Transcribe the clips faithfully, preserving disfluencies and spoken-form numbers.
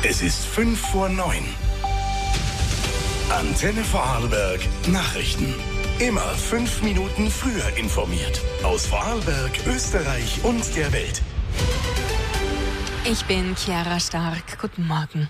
Es ist fünf vor neun. Antenne Vorarlberg Nachrichten. Immer fünf Minuten früher informiert. Aus Vorarlberg, Österreich und der Welt. Ich bin Chiara Stark. Guten Morgen.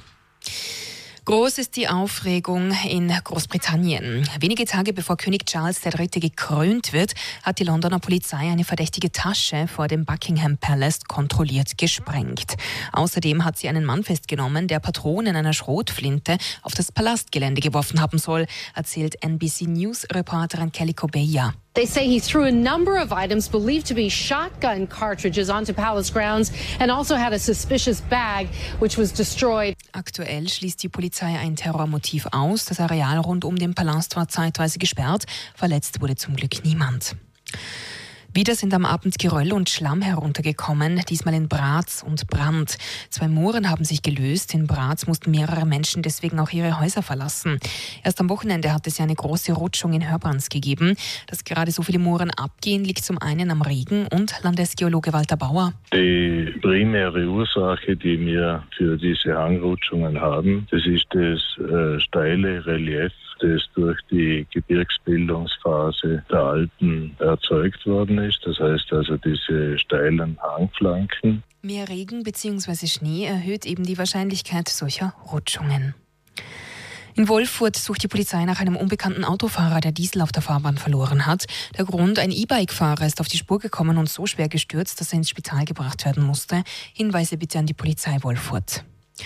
Groß ist die Aufregung in Großbritannien. Wenige Tage bevor König Charles der Dritte gekrönt wird, hat die Londoner Polizei eine verdächtige Tasche vor dem Buckingham Palace kontrolliert gesprengt. Außerdem hat sie einen Mann festgenommen, der Patronen einer Schrotflinte auf das Palastgelände geworfen haben soll, erzählt N B C News-Reporterin Kelly Cobeya. They say he threw a number of items believed to be shotgun cartridges onto palace grounds and also had a suspicious bag which was destroyed. Aktuell schließt die Polizei ein Terrormotiv aus. Das Areal rund um den Palast war zeitweise gesperrt. Verletzt wurde zum Glück niemand. Wieder sind am Abend Geröll und Schlamm heruntergekommen, diesmal in Braz und Brand. Zwei Mooren haben sich gelöst. In Braz mussten mehrere Menschen deswegen auch ihre Häuser verlassen. Erst am Wochenende hat es ja eine große Rutschung in Hörbrands gegeben. Dass gerade so viele Mooren abgehen, liegt zum einen am Regen und Landesgeologe Walter Bauer. Die primäre Ursache, die wir für diese Hangrutschungen haben, das ist das äh, steile Relief, das durch die Gebirgsbildungsphase der Alpen erzeugt worden ist. Das heißt also diese steilen Hangflanken. Mehr Regen bzw. Schnee erhöht eben die Wahrscheinlichkeit solcher Rutschungen. In Wolfurt sucht die Polizei nach einem unbekannten Autofahrer, der Diesel auf der Fahrbahn verloren hat. Der Grund: ein E-Bike-Fahrer ist auf die Spur gekommen und so schwer gestürzt, dass er ins Spital gebracht werden musste. Hinweise bitte an die Polizei Wolfurt.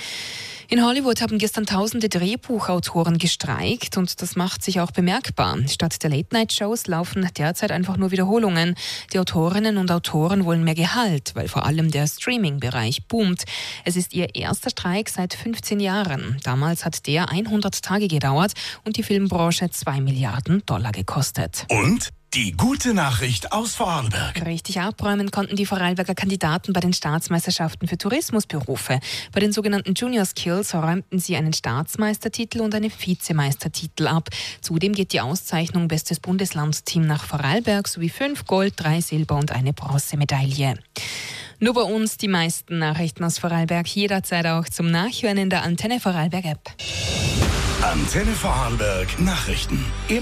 In Hollywood haben gestern tausende Drehbuchautoren gestreikt und das macht sich auch bemerkbar. Statt der Late-Night-Shows laufen derzeit einfach nur Wiederholungen. Die Autorinnen und Autoren wollen mehr Gehalt, weil vor allem der Streaming-Bereich boomt. Es ist ihr erster Streik seit fünfzehn Jahren. Damals hat der hundert Tage gedauert und die Filmbranche zwei Milliarden Dollar gekostet. Und die gute Nachricht aus Vorarlberg. Richtig abräumen konnten die Vorarlberger Kandidaten bei den Staatsmeisterschaften für Tourismusberufe. Bei den sogenannten Junior Skills räumten sie einen Staatsmeistertitel und einen Vizemeistertitel ab. Zudem geht die Auszeichnung Bestes Bundeslandteam nach Vorarlberg sowie fünf Gold-, drei Silber- und eine Bronzemedaille. Nur bei uns die meisten Nachrichten aus Vorarlberg, jederzeit auch zum Nachhören in der Antenne Vorarlberg App. Antenne Vorarlberg Nachrichten. Immer